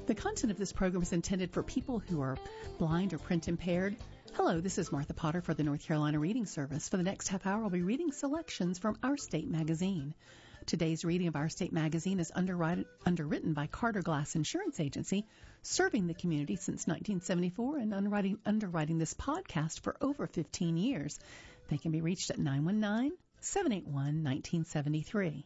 The content of this program is intended for people who are blind or print impaired. Hello, this is Martha Potter for the North Carolina Reading Service. For the next half hour, I'll be reading selections from Our State Magazine. Today's reading of Our State Magazine is underwritten by Carter Glass Insurance Agency, serving the community since 1974 and underwriting this podcast for over 15 years. They can be reached at 919-781-1973.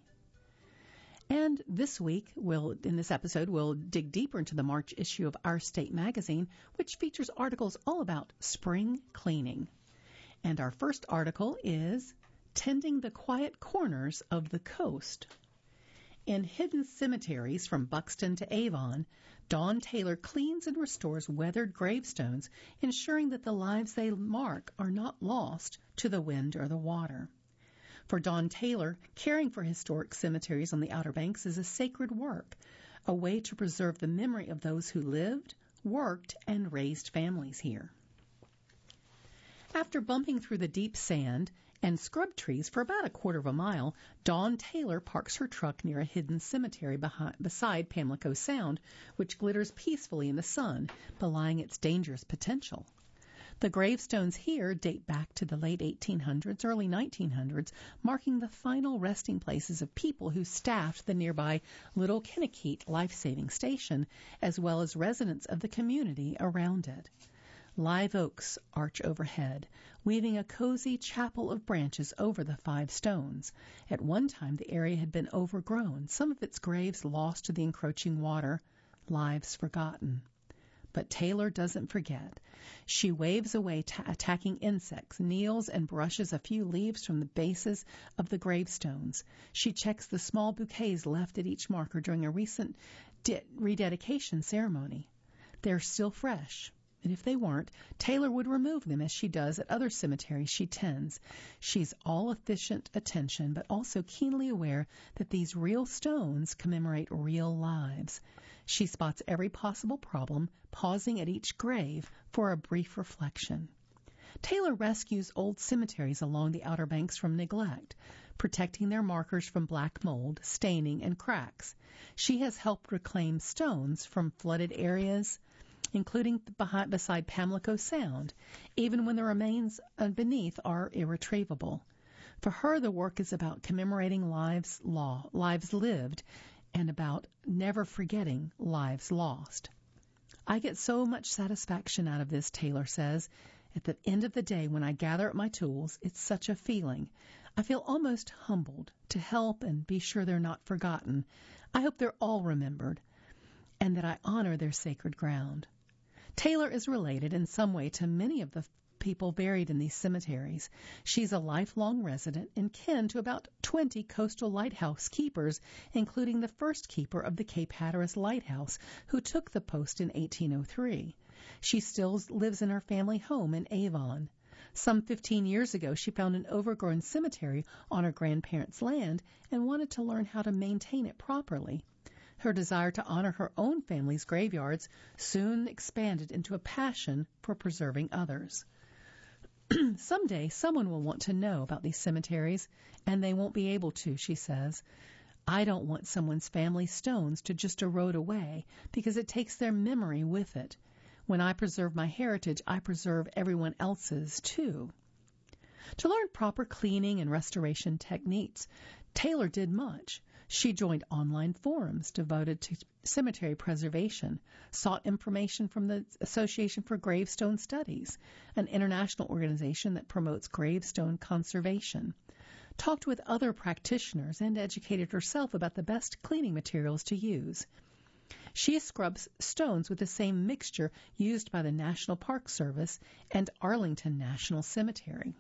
And this week, in this episode, we'll dig deeper into the March issue of Our State Magazine, which features articles all about spring cleaning. And our first article is Tending the Quiet Corners of the Coast. In hidden cemeteries from Buxton to Avon, Dawn Taylor cleans and restores weathered gravestones, ensuring that the lives they mark are not lost to the wind or the water. For Dawn Taylor, caring for historic cemeteries on the Outer Banks is a sacred work, a way to preserve the memory of those who lived, worked, and raised families here. After bumping through the deep sand and scrub trees for about a quarter of a mile, Dawn Taylor parks her truck near a hidden cemetery beside Pamlico Sound, which glitters peacefully in the sun, belying its dangerous potential. The gravestones here date back to the late 1800s, early 1900s, marking the final resting places of people who staffed the nearby Little Kinnikeet life-saving station, as well as residents of the community around it. Live oaks arch overhead, weaving a cozy chapel of branches over the 5 stones. At one time, the area had been overgrown, some of its graves lost to the encroaching water, lives forgotten. But Taylor doesn't forget. She waves away attacking insects, kneels and brushes a few leaves from the bases of the gravestones. She checks the small bouquets left at each marker during a recent rededication ceremony. They're still fresh. And if they weren't, Taylor would remove them as she does at other cemeteries she tends. She's all efficient attention, but also keenly aware that these real stones commemorate real lives. She spots every possible problem, pausing at each grave for a brief reflection. Taylor rescues old cemeteries along the Outer Banks from neglect, protecting their markers from black mold, staining, and cracks. She has helped reclaim stones from flooded areas, including beside Pamlico Sound, even when the remains beneath are irretrievable. For her, the work is about commemorating lives lived and about never forgetting lives lost. I get so much satisfaction out of this, Taylor says. At the end of the day, when I gather up my tools, it's such a feeling. I feel almost humbled to help and be sure they're not forgotten. I hope they're all remembered and that I honor their sacred ground. Taylor is related in some way to many of the people buried in these cemeteries. She's a lifelong resident and kin to about 20 coastal lighthouse keepers, including the first keeper of the Cape Hatteras Lighthouse, who took the post in 1803. She still lives in her family home in Avon. Some 15 years ago, she found an overgrown cemetery on her grandparents' land and wanted to learn how to maintain it properly. Her desire to honor her own family's graveyards soon expanded into a passion for preserving others. Someday, someone will want to know about these cemeteries, and they won't be able to, she says. I don't want someone's family stones to just erode away because it takes their memory with it. When I preserve my heritage, I preserve everyone else's, too. To learn proper cleaning and restoration techniques, Taylor did much. She joined online forums devoted to cemetery preservation, sought information from the Association for Gravestone Studies, an international organization that promotes gravestone conservation, talked with other practitioners, and educated herself about the best cleaning materials to use. She scrubs stones with the same mixture used by the National Park Service and Arlington National Cemetery.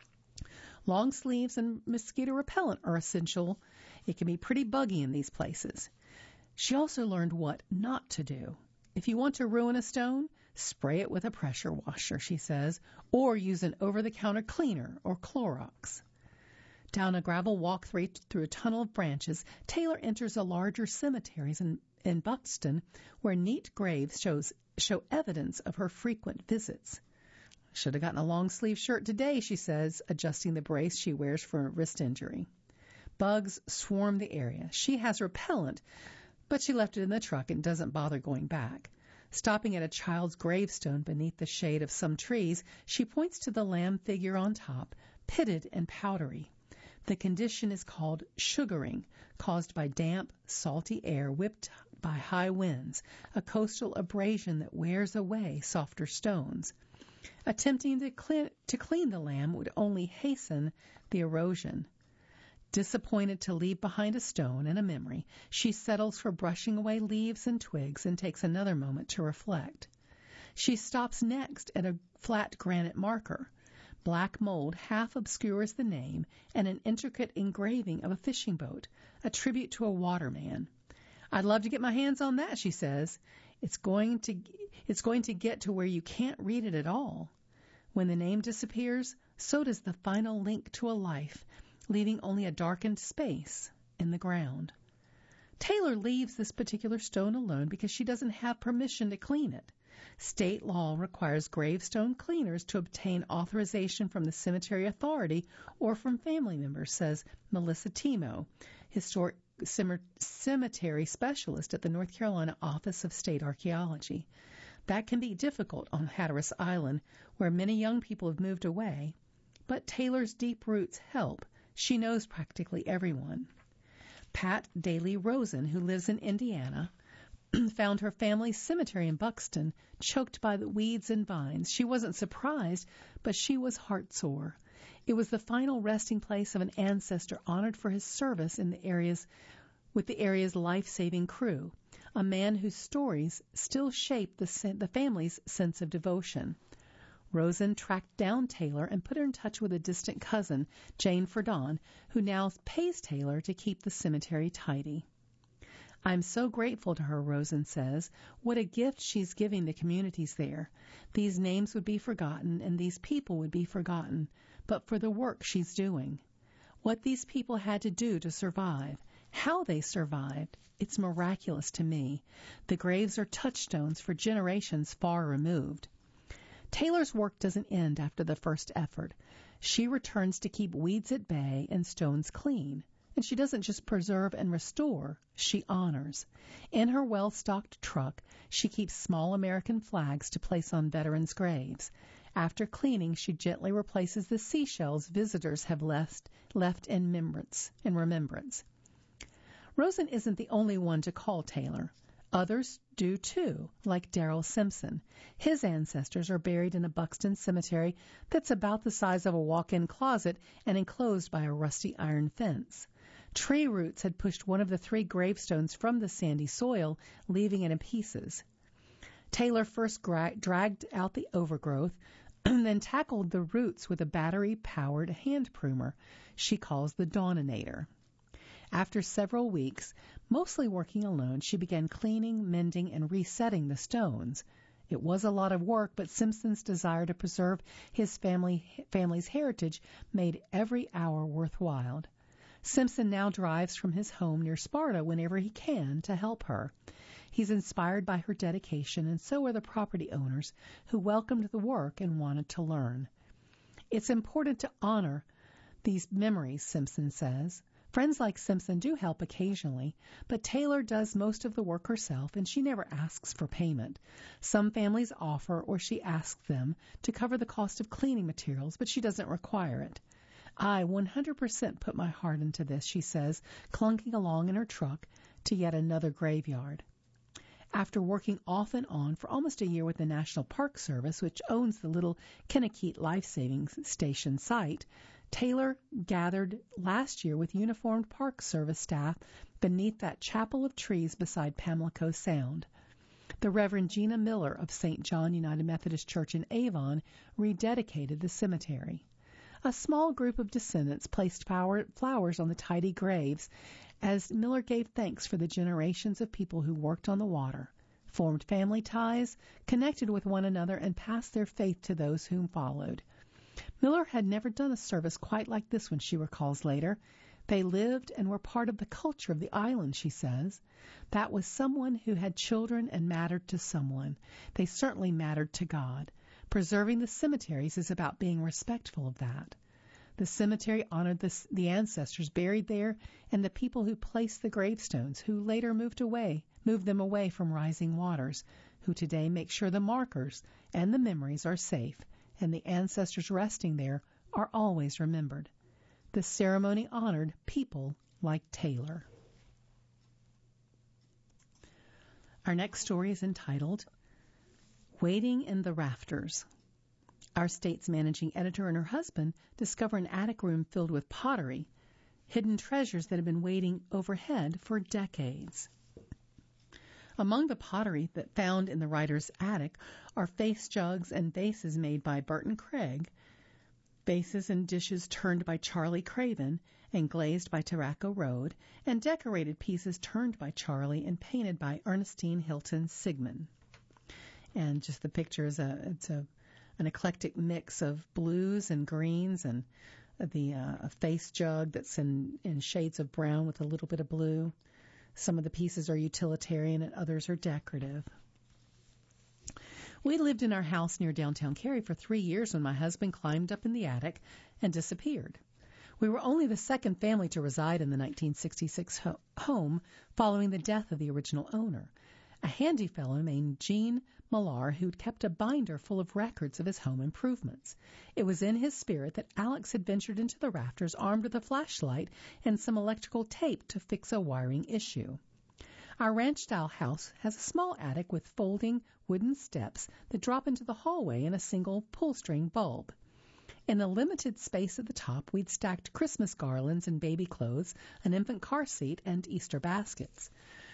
Long sleeves and mosquito repellent are essential. It can be pretty buggy in these places. She also learned what not to do. If you want to ruin a stone, spray it with a pressure washer, she says, or use an over-the-counter cleaner or Clorox. Down a gravel walkway through a tunnel of branches, Taylor enters a larger cemetery in Buxton, where neat graves show evidence of her frequent visits. Should have gotten a long-sleeve shirt today, she says, adjusting the brace she wears for a wrist injury. Bugs swarm the area. She has repellent, But she left it in the truck and doesn't bother going back. Stopping at a child's gravestone beneath the shade of some trees, she points to the lamb figure on top, pitted and powdery. The condition is called sugaring, caused by damp, salty air whipped by high winds, a coastal abrasion that wears away softer stones. Attempting to clean the lamb would only hasten the erosion. Disappointed to leave behind a stone and a memory, she settles for brushing away leaves and twigs and takes another moment to reflect. She stops next at a flat granite marker. Black mold half obscures the name and an intricate engraving of a fishing boat, a tribute to a waterman. "I'd love to get my hands on that," she says. It's going to get to where you can't read it at all. When the name disappears, so does the final link to a life, leaving only a darkened space in the ground. Taylor leaves this particular stone alone because she doesn't have permission to clean it. State law requires gravestone cleaners to obtain authorization from the cemetery authority or from family members, says Melissa Timo, historic cemetery specialist at the North Carolina Office of State Archaeology. That can be difficult on Hatteras Island, where many young people have moved away. But Taylor's deep roots help. She knows practically everyone. Pat Daly Rosen, who lives in Indiana, found her family's cemetery in Buxton choked by the weeds and vines. She wasn't surprised, but she was heartsore. It was the final resting place of an ancestor honored for his service in the with the area's life-saving crew, a man whose stories still shape the family's sense of devotion. Rosen tracked down Taylor and put her in touch with a distant cousin, Jane Ferdon, who now pays Taylor to keep the cemetery tidy. "I'm so grateful to her," Rosen says. "What a gift she's giving the communities there. These names would be forgotten and these people would be forgotten, but for the work she's doing. What these people had to do to survive, how they survived, it's miraculous to me. The graves are touchstones for generations far removed." Taylor's work doesn't end after the first effort. She returns to keep weeds at bay and stones clean. And she doesn't just preserve and restore, she honors. In her well-stocked truck, she keeps small American flags to place on veterans' graves. After cleaning, she gently replaces the seashells visitors have left in remembrance. Rosen isn't the only one to call Taylor. Others do too, like Darrell Simpson. His ancestors are buried in a Buxton cemetery that's about the size of a walk-in closet and enclosed by a rusty iron fence. Tree roots had pushed one of the 3 gravestones from the sandy soil, leaving it in pieces. Taylor first dragged out the overgrowth, and then tackled the roots with a battery-powered hand pruner she calls the Dawninator. After several weeks, mostly working alone, she began cleaning, mending, and resetting the stones. It was a lot of work, but Simpson's desire to preserve his family's heritage made every hour worthwhile. Simpson now drives from his home near Sparta whenever he can to help her. He's inspired by her dedication, and so are the property owners who welcomed the work and wanted to learn. It's important to honor these memories, Simpson says. Friends like Simpson do help occasionally, but Taylor does most of the work herself, and she never asks for payment. Some families offer, or she asks them, to cover the cost of cleaning materials, but she doesn't require it. "I 100% put my heart into this," she says, clunking along in her truck to yet another graveyard. After working off and on for almost a year with the National Park Service, which owns the Little Kinnikeet Life-Saving Station site, Taylor gathered last year with uniformed Park Service staff beneath that chapel of trees beside Pamlico Sound. The Reverend Gina Miller of St. John United Methodist Church in Avon rededicated the cemetery. A small group of descendants placed flowers on the tidy graves as Miller gave thanks for the generations of people who worked on the water, formed family ties, connected with one another, and passed their faith to those whom followed. Miller had never done a service quite like this one, she recalls later. They lived and were part of the culture of the island, she says. That was someone who had children and mattered to someone. They certainly mattered to God. Preserving the cemeteries is about being respectful of that. The cemetery honored the ancestors buried there and the people who placed the gravestones, who later moved them away from rising waters, who today make sure the markers and the memories are safe, and the ancestors resting there are always remembered. The ceremony honored people like Taylor. Our next story is entitled Waiting in the Rafters. Our state's managing editor and her husband discover an attic room filled with pottery, hidden treasures that have been waiting overhead for decades. Among the pottery that found in the writer's attic are face jugs and vases made by Burton Craig, vases and dishes turned by Charlie Craven and glazed by Tobacco Road, and decorated pieces turned by Charlie and painted by Ernestine Hilton Sigmund. And just the picture is an eclectic mix of blues and greens, and a face jug that's in shades of brown with a little bit of blue. Some of the pieces are utilitarian and others are decorative. We lived in our house near downtown Cary for 3 years when my husband climbed up in the attic and disappeared. We were only the second family to reside in the 1966 home following the death of the original owner, a handy fellow named Gene Millar who'd kept a binder full of records of his home improvements. It was in his spirit that Alex had ventured into the rafters armed with a flashlight and some electrical tape to fix a wiring issue. Our ranch-style house has a small attic with folding wooden steps that drop into the hallway and a single pull-string bulb. In the limited space at the top, we'd stacked Christmas garlands and baby clothes, an infant car seat, and Easter baskets.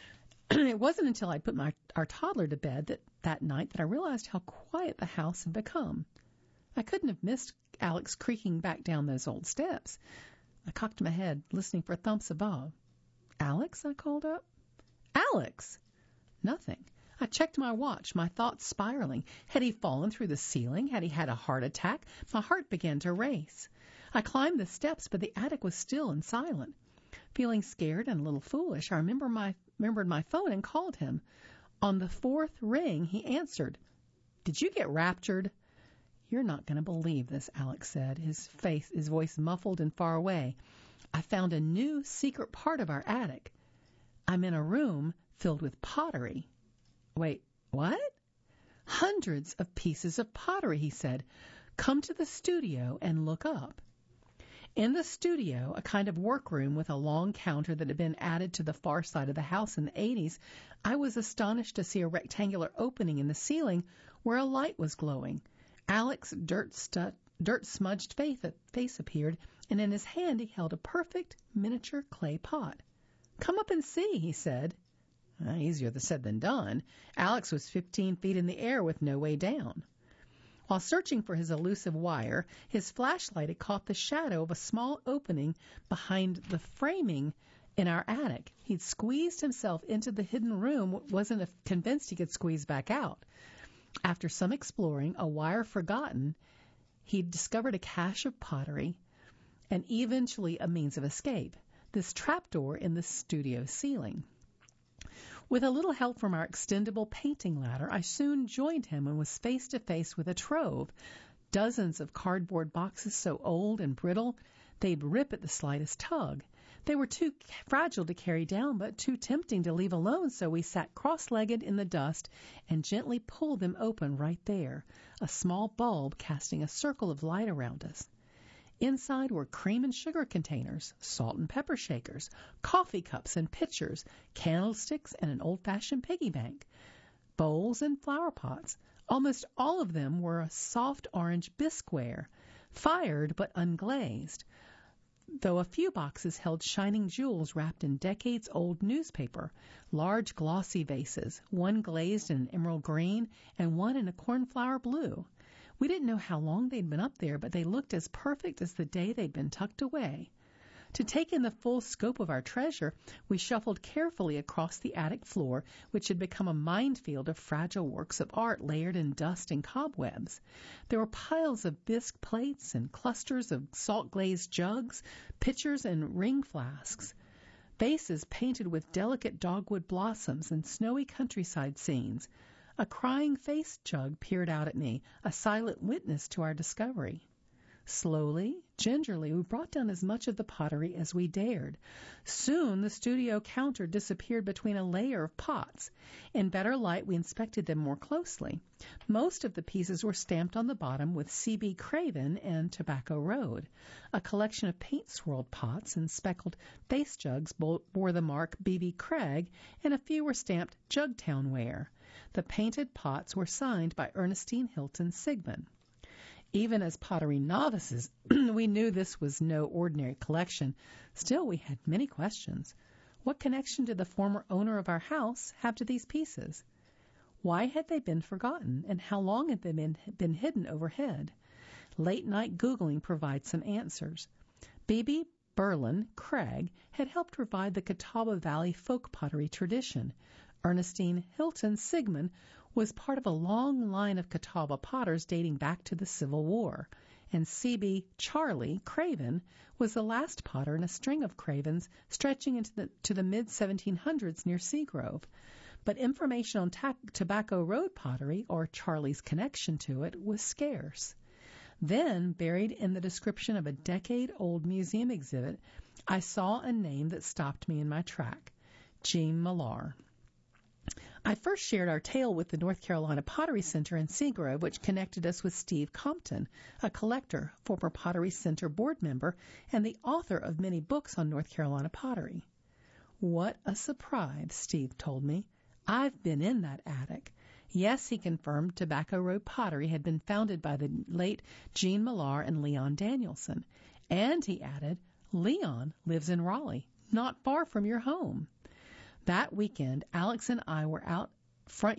It wasn't until I put our toddler to bed that night that I realized how quiet the house had become. I couldn't have missed Alex creaking back down those old steps. I cocked my head, listening for thumps above. "Alex?" I called up. "Alex!" Nothing. I checked my watch, my thoughts spiraling. Had he fallen through the ceiling? Had he had a heart attack? My heart began to race. I climbed the steps, but the attic was still and silent. Feeling scared and a little foolish, I remembered my phone and called him. On the 4th ring, he answered. "Did you get raptured?" "You're not going to believe this," Alex said, his voice muffled and far away. "I found a new secret part of our attic. I'm in a room filled with pottery." "Wait, what?" "Hundreds of pieces of pottery," he said. "Come to the studio and look up." In the studio, a kind of workroom with a long counter that had been added to the far side of the house in the 80s, I was astonished to see a rectangular opening in the ceiling where a light was glowing. Alex's dirt-smudged face appeared, and in his hand he held a perfect miniature clay pot. "Come up and see," he said. Easier said than done. Alex was 15 feet in the air with no way down. While searching for his elusive wire, his flashlight had caught the shadow of a small opening behind the framing in our attic. He'd squeezed himself into the hidden room, wasn't convinced he could squeeze back out. After some exploring, a wire forgotten, he'd discovered a cache of pottery and eventually a means of escape, this trapdoor in the studio ceiling. With a little help from our extendable painting ladder, I soon joined him and was face to face with a trove, dozens of cardboard boxes so old and brittle they'd rip at the slightest tug. They were too fragile to carry down, but too tempting to leave alone, so we sat cross-legged in the dust and gently pulled them open right there, a small bulb casting a circle of light around us. Inside were cream and sugar containers, salt and pepper shakers, coffee cups and pitchers, candlesticks and an old-fashioned piggy bank, bowls and flower pots. Almost all of them were a soft orange bisqueware, fired but unglazed, though a few boxes held shining jewels wrapped in decades-old newspaper, large glossy vases, one glazed in an emerald green and one in a cornflower blue. We didn't know how long they'd been up there, but they looked as perfect as the day they'd been tucked away. To take in the full scope of our treasure, we shuffled carefully across the attic floor, which had become a minefield of fragile works of art layered in dust and cobwebs. There were piles of bisque plates and clusters of salt-glazed jugs, pitchers and ring flasks, vases painted with delicate dogwood blossoms and snowy countryside scenes. A crying face jug peered out at me, a silent witness to our discovery. Slowly, gingerly, we brought down as much of the pottery as we dared. Soon the studio counter disappeared between a layer of pots. In better light, we inspected them more closely. Most of the pieces were stamped on the bottom with C.B. Craven and Tobacco Road. A collection of paint-swirled pots and speckled face jugs bore the mark B.B. Craig, and a few were stamped Jugtown Ware. The painted pots were signed by Ernestine Hilton Sigmund. Even as pottery novices, we knew this was no ordinary collection. Still, we had many questions. What connection did the former owner of our house have to these pieces? Why had they been forgotten, and how long had they been hidden overhead? Late-night Googling provides some answers. B.B. Berlin Craig had helped revive the Catawba Valley folk pottery tradition. Ernestine Hilton Sigmund was part of a long line of Catawba potters dating back to the Civil War, and C.B. Charlie Craven was the last potter in a string of Cravens stretching into the mid-1700s near Seagrove. But information on Tobacco Road pottery, or Charlie's connection to it, was scarce. Then, buried in the description of a decade-old museum exhibit, I saw a name that stopped me in my track: Jean Millar. I first shared our tale with the North Carolina Pottery Center in Seagrove, which connected us with Steve Compton, a collector, former Pottery Center board member, and the author of many books on North Carolina pottery. What a surprise, Steve told me. I've been in that attic. Yes, he confirmed, Tobacco Road Pottery had been founded by the late Jean Millar and Leon Danielson. And, he added, Leon lives in Raleigh, not far from your home. That weekend, Alex and I were out front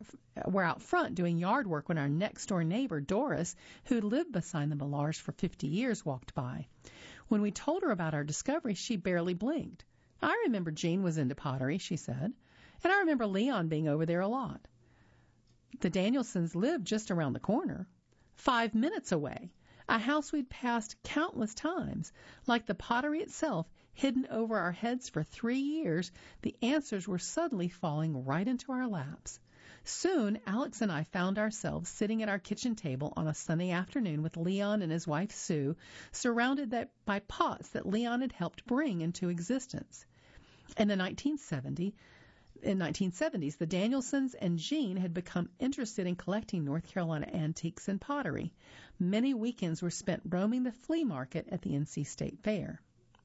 doing yard work when our next-door neighbor, Doris, who lived beside the Millars for 50 years, walked by. When we told her about our discovery, she barely blinked. I remember Jean was into pottery, she said, and I remember Leon being over there a lot. The Danielsons lived just around the corner, 5 minutes away, a house we'd passed countless times. Like the pottery itself, hidden over our heads for 3 years, the answers were suddenly falling right into our laps. Soon, Alex and I found ourselves sitting at our kitchen table on a Sunday afternoon with Leon and his wife Sue, surrounded by pots that Leon had helped bring into existence. In the 1970s, the Danielsons and Jean had become interested in collecting North Carolina antiques and pottery. Many weekends were spent roaming the flea market at the NC State Fair.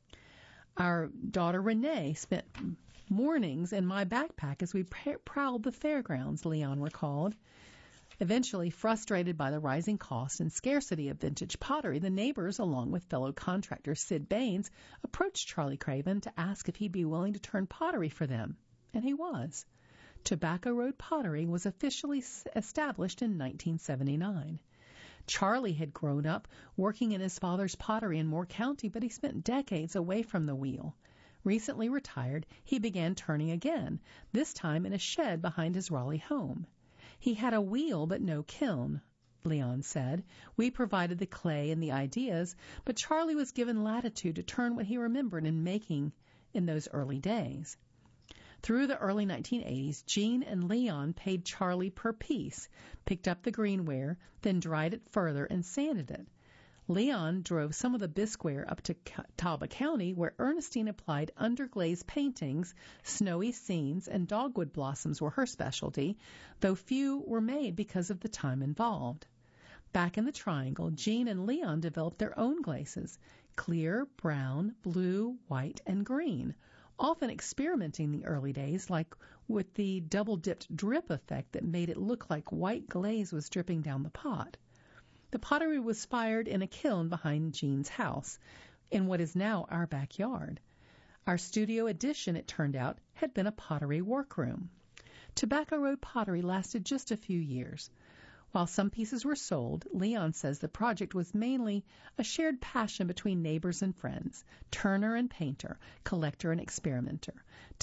Our daughter Renee spent mornings in my backpack as we prowled the fairgrounds, Leon recalled. Eventually, frustrated by the rising cost and scarcity of vintage pottery, the neighbors, along with fellow contractor Sid Baines, approached Charlie Craven to ask if he'd be willing to turn pottery for them. And he was. Tobacco Road Pottery was officially established in 1979. Charlie had grown up working in his father's pottery in Moore County, but he spent decades away from the wheel. Recently retired, he began turning again, this time in a shed behind his Raleigh home. He had a wheel but no kiln, Leon said. We provided the clay and the ideas, but Charlie was given latitude to turn what he remembered in making in those early days. Through the early 1980s, Jean and Leon paid Charlie per piece, picked up the greenware, then dried it further and sanded it. Leon drove some of the bisqueware up to Catawba County, where Ernestine applied underglaze paintings, snowy scenes, and dogwood blossoms were her specialty, though few were made because of the time involved. Back in the Triangle, Jean and Leon developed their own glazes, clear, brown, blue, white, and green, often experimenting in the early days, like with the double-dipped drip effect that made it look like white glaze was dripping down the pot. The pottery was fired in a kiln behind Jean's house, in what is now our backyard. Our studio addition, it turned out, had been a pottery workroom. Tobacco Road Pottery lasted just a few years. While some pieces were sold, Leon says the project was mainly a shared passion between neighbors and friends, turner and painter, collector and experimenter.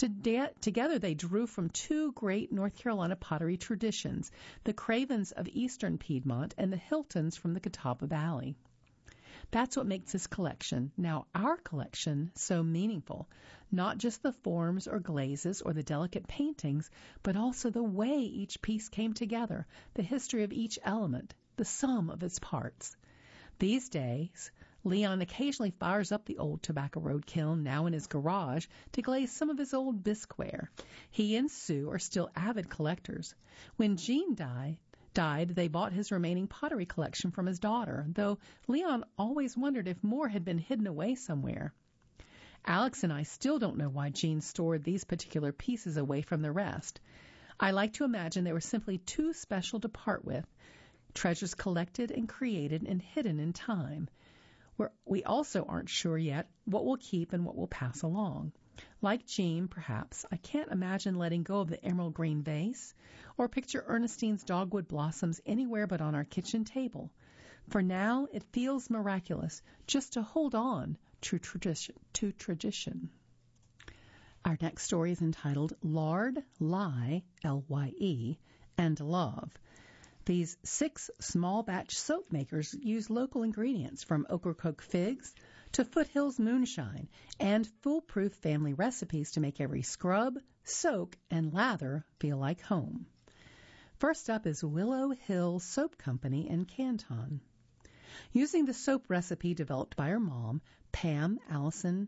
Together they drew from two great North Carolina pottery traditions, the Cravens of eastern Piedmont and the Hiltons from the Catawba Valley. That's what makes this collection, now our collection, so meaningful. Not just the forms or glazes or the delicate paintings, but also the way each piece came together, the history of each element, the sum of its parts. These days, Leon occasionally fires up the old Tobacco Road kiln now in his garage to glaze some of his old bisqueware. He and Sue are still avid collectors. When Jean died, they bought his remaining pottery collection from his daughter, though Leon always wondered if more had been hidden away somewhere. Alex and I still don't know why Jean stored these particular pieces away from the rest. I like to imagine they were simply too special to part with, treasures collected and created and hidden in time. We also aren't sure yet what we'll keep and what we'll pass along. Like Jean, perhaps, I can't imagine letting go of the emerald green vase or picture Ernestine's dogwood blossoms anywhere but on our kitchen table. For now, it feels miraculous just to hold on to tradition. Our next story is entitled Lard, Lye, L-Y-E, and Love. These 6 small batch soap makers use local ingredients from Ocracoke figs to Foothills moonshine and foolproof family recipes to make every scrub, soak, and lather feel like home. First up is Willow Hill Soap Company in Canton. Using the soap recipe developed by her mom, Allison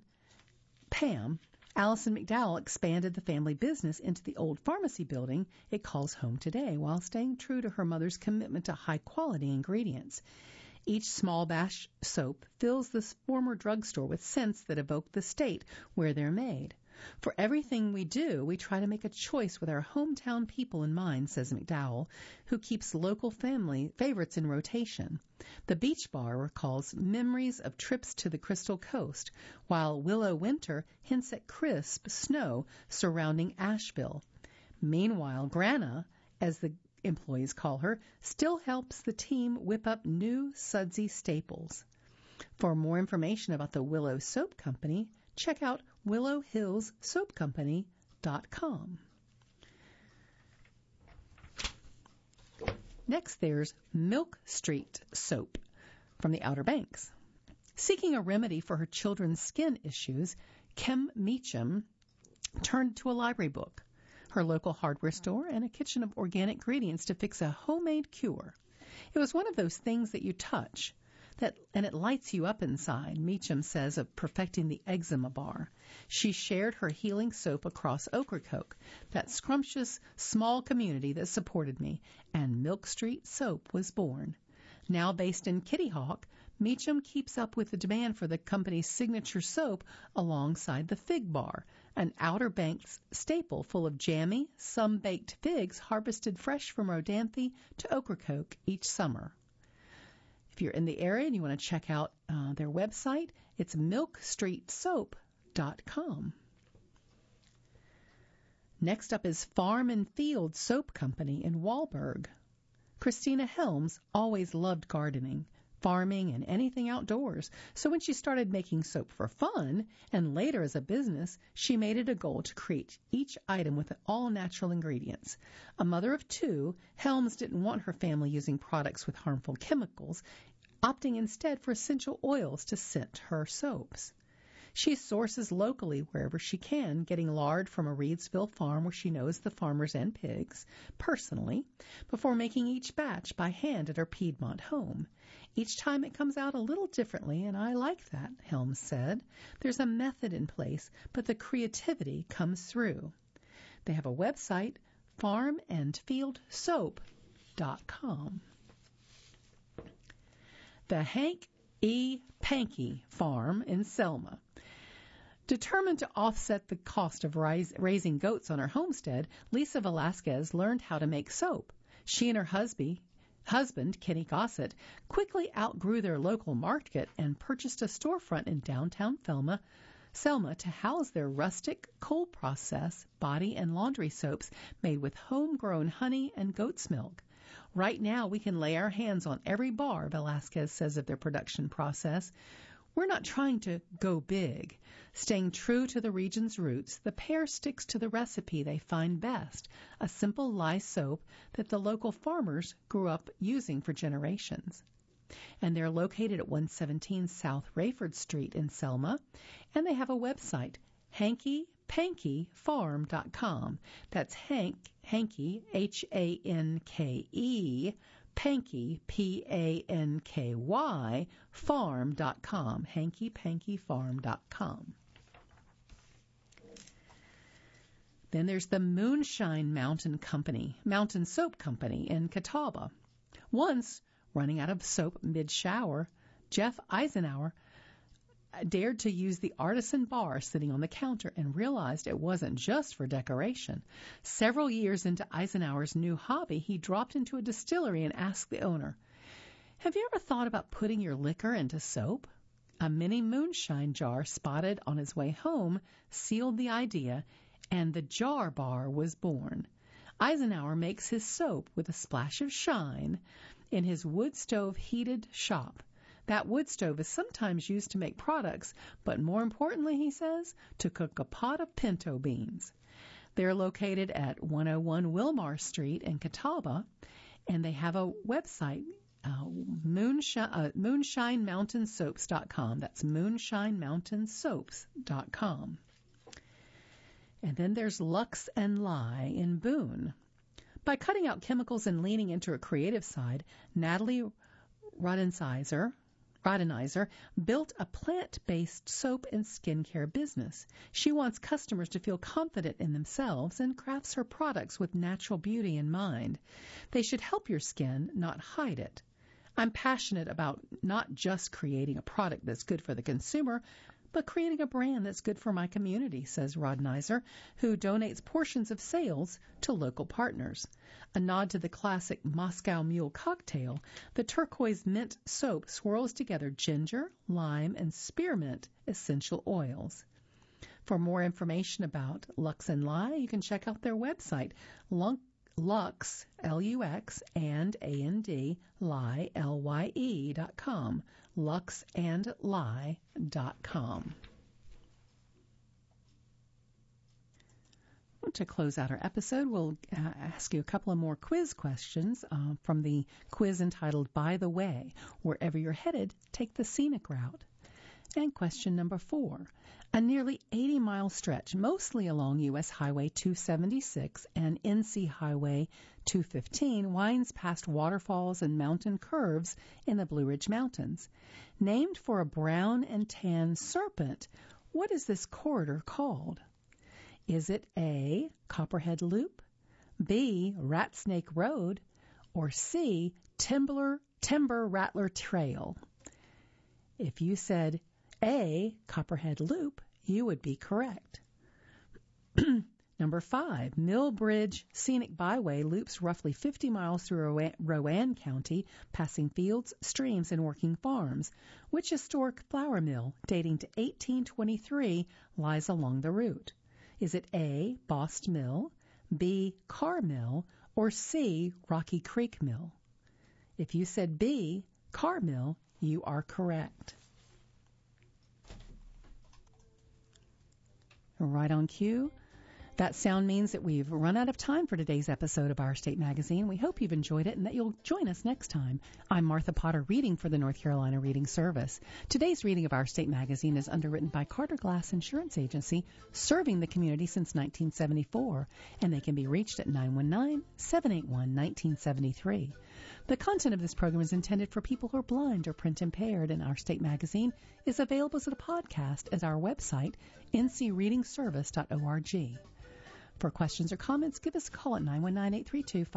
McDowell expanded the family business into the old pharmacy building it calls home today while staying true to her mother's commitment to high-quality ingredients. Each small batch soap fills this former drugstore with scents that evoke the state where they're made. For everything we do, we try to make a choice with our hometown people in mind, says McDowell, who keeps local family favorites in rotation. The Beach Bar recalls memories of trips to the Crystal Coast, while Willow Winter hints at crisp snow surrounding Asheville. Meanwhile, Grana, as the employees call her, still helps the team whip up new sudsy staples. For more information about the Willow Soap Company, check out willowhillssoapcompany.com. Next, there's Milk Street Soap from the Outer Banks. Seeking a remedy for her children's skin issues, Kim Meacham turned to a library book, her local hardware store, and a kitchen of organic ingredients to fix a homemade cure. It was one of those things that you touch, and it lights you up inside, Meacham says of perfecting the eczema bar. She shared her healing soap across Ocracoke, that scrumptious small community that supported me, and Milk Street Soap was born. Now based in Kitty Hawk, Meacham keeps up with the demand for the company's signature soap alongside the Fig Bar, an Outer Banks staple full of jammy, sun-baked figs harvested fresh from Rodanthe to Ocracoke each summer. If you're in the area and you want to check out their website, it's milkstreetsoap.com. Next up is Farm and Field Soap Company in Wahlberg. Christina Helms always loved gardening, farming, and anything outdoors. So when she started making soap for fun, and later as a business, she made it a goal to create each item with all-natural ingredients. A mother of 2, Helms didn't want her family using products with harmful chemicals, opting instead for essential oils to scent her soaps. She sources locally wherever she can, getting lard from a Reedsville farm where she knows the farmers and pigs personally, before making each batch by hand at her Piedmont home. Each time it comes out a little differently, and I like that, Helms said. There's a method in place, but the creativity comes through. They have a website, farmandfieldsoap.com. The Hank E. Pankey Farm in Selma. Determined to offset the cost of raising goats on her homestead, Lisa Velasquez learned how to make soap. She and her husband, Kenny Gossett, quickly outgrew their local market and purchased a storefront in downtown Selma to house their rustic, cold-process body and laundry soaps made with homegrown honey and goat's milk. Right now, we can lay our hands on every bar, Velasquez says of their production process. We're not trying to go big. Staying true to the region's roots, the pair sticks to the recipe they find best, a simple lye soap that the local farmers grew up using for generations. And they're located at 117 South Rayford Street in Selma, and they have a website, hankypankyfarm.com. That's Hanky, Hanke, Panky, Panky, farm.com, hankypankyfarm.com. Then there's the Moonshine Mountain Soap Company in Catawba. Once, running out of soap mid-shower, Jeff Eisenhower dared to use the artisan bar sitting on the counter and realized it wasn't just for decoration. Several years into Eisenhower's new hobby, he dropped into a distillery and asked the owner, "Have you ever thought about putting your liquor into soap?" A mini moonshine jar spotted on his way home sealed the idea, and the Jar Bar was born. Eisenhower makes his soap with a splash of shine in his wood stove heated shop. That wood stove is sometimes used to make products, but more importantly, he says, to cook a pot of pinto beans. They're located at 101 Wilmar Street in Catawba, and they have a website, moonshinemountainsoaps.com. That's moonshinemountainsoaps.com. And then there's Lux and Lye in Boone. By cutting out chemicals and leaning into a creative side, Natalie Rodenizer built a plant-based soap and skincare business. She wants customers to feel confident in themselves and crafts her products with natural beauty in mind. They should help your skin, not hide it. I'm passionate about not just creating a product that's good for the consumer, but creating a brand that's good for my community, says Rodenizer, who donates portions of sales to local partners. A nod to the classic Moscow Mule cocktail, the turquoise mint soap swirls together ginger, lime, and spearmint essential oils. For more information about Lux and Lye, you can check out their website, Lux, L-U-X, and A-N-D, Lye, L-Y-E.com, luxandlye.com. To close out our episode, we'll ask you a couple of more quiz questions from the quiz entitled By the Way. Wherever you're headed, take the scenic route. And question number 4. A nearly 80-mile stretch, mostly along U.S. Highway 276 and NC Highway 215, winds past waterfalls and mountain curves in the Blue Ridge Mountains. Named for a brown and tan serpent, what is this corridor called? Is it A, Copperhead Loop, B, Rat Snake Road, or C, Timber Rattler Trail? If you said A, Copperhead Loop, you would be correct. Number 5, Mill Bridge Scenic Byway loops roughly 50 miles through Rowan County, passing fields, streams, and working farms. Which historic flour mill, dating to 1823, lies along the route? Is it A, Bost Mill, B, Carr Mill, or C, Rocky Creek Mill? If you said B, Carr Mill, you are correct. Right on cue. That sound means that we've run out of time for today's episode of Our State Magazine. We hope you've enjoyed it and that you'll join us next time. I'm Martha Potter, reading for the North Carolina Reading Service. Today's reading of Our State Magazine is underwritten by Carter Glass Insurance Agency, serving the community since 1974, and they can be reached at 919-781-1973. The content of this program is intended for people who are blind or print impaired, and Our State Magazine is available as a podcast at our website, ncreadingservice.org. For questions or comments, give us a call at 919-832-5